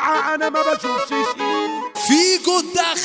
الوعى انا ما بشوفش شيء. فيجو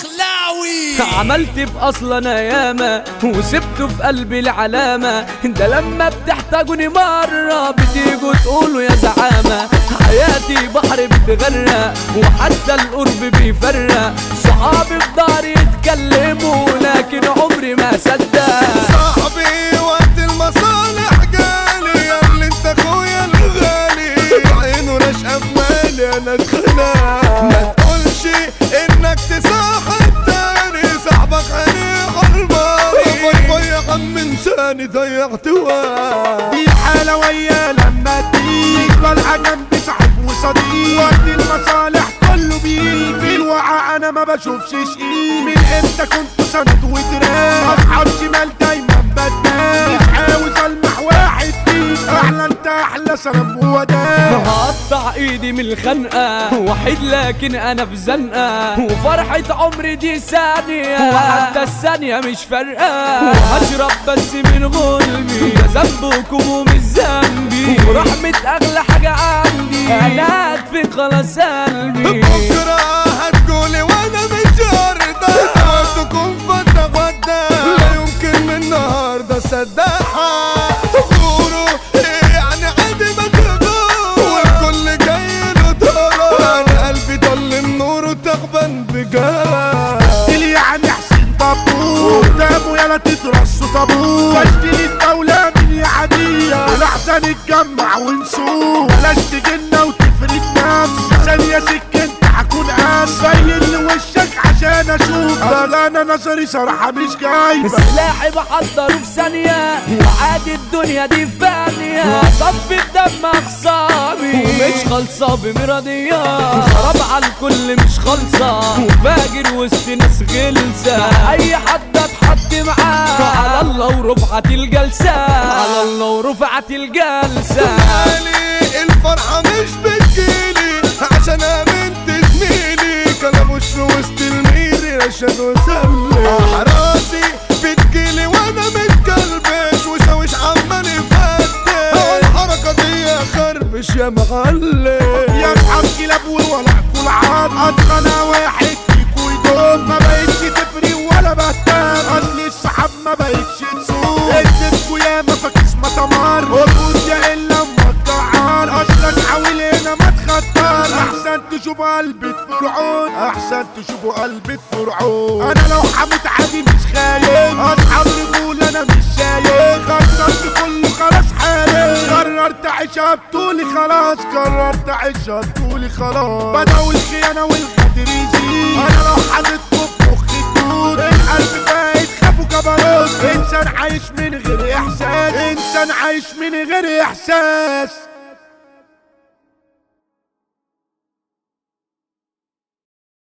الدخلاوي عملت بأصل انا ياما وسبته في قلبي العلامة، ده لما بتحتاجوني مرة بتيجوا تقولوا يا زعامة. حياتي بحر بتغرق وحتى القرب بيفرق، صحابي في ضهري يتكلموا لكن عمري ما صدق. صاحبي وقت المصالح جالي يا اللي انت اخويا الغالي، عينه راشقه في مالي انا اتخنق. ما تقولش انك تصاحب تاني، صاحبك عليه حرماني. باي يا عم انساني ضيعت وقت. دي الحالة ويا لما تيجي طالعة جنبي صاحب وصديق، وقت المصالح كله بيجي. في الوعى انا ما بشوفش شيء، من امتى كنت سند ودراع، اصحاب شمال دايما بدال. مش عاوز المح واحد فيك، احلى انت احلى سلام وداع. هقطع ايدي من الخنقة وحيد لكن انا في زنقة، وفرحة عمري دي ثانية وحتى الثانية مش فارقة. وهشرب بس من غلبي، ده ذنبكم ومش ذنبي، ورحمة اغلى حاجة عندي انا هدفن خلاص قلبي. بكرة هتقولي وانا مش هرضى، وقتكم فترة غدا لا يمكن من النهاردة صدقها. غوروا يعني عادي ما تغور، والكل جاي له دورة. انا قلبي ضل نوره تعبان بجد. اللي يعني حسين طابور قدامه يلا تترصوا طابور. بشتري الدولة من يعديها والأحسن نتجمع ونسوق، بلاش تجينا وتفرد نفسك. ثانية سكنت هكون بين وشك عشان اشوف، ده انا نظري صراحة مش جايبة. سلاحي بحضره في ثانية وعادي الدنيا دي فانية، صفي الدم اخصامي ومش خالصة بمراضية. خراب على الكل مش خالصة وفاجر وسط ناس غلسة، اي حد اتحط معاه على الله ورفعت الجلسة، على الله ورفعت الجلسة. علي الفرحة مش بتجيلي عشان امنت زميلي، كلام وش وسط الميري رشاد وسلي. راسي بتجيلي وانا متكلبش وشاوش عمال يفتش، الحركة دي خربش يا معلم. يا اصحاب كلاب ولا كل عظم، اتخنى واحد فيكو يدوم. ما بقتش تفري ولا بهتم، اصل الصحاب ما بقتش تسوق. اديتكو يا ما فاكس ما تمر، وجود يا الا ما تجعر. اصلك حاول هنا ما تخطر، احسن تشوفوا قلبة فرعون، احسن تشوفوا قلبة فرعون. انا لو حمت عادي مش خايف، اصحاب رجول انا مش شايف. خسرت كله خلاص حالي، قررت اعيشها بطولي خلاص، قررت اعيشها بطولي خلاص. بدأوا الخيانة والغدر يزيد، انا لو حاططكوا في مخي تموت. القلب بقى يتخافوا كبروت، انسان عايش من غير احساس، انسان عايش من غير احساس.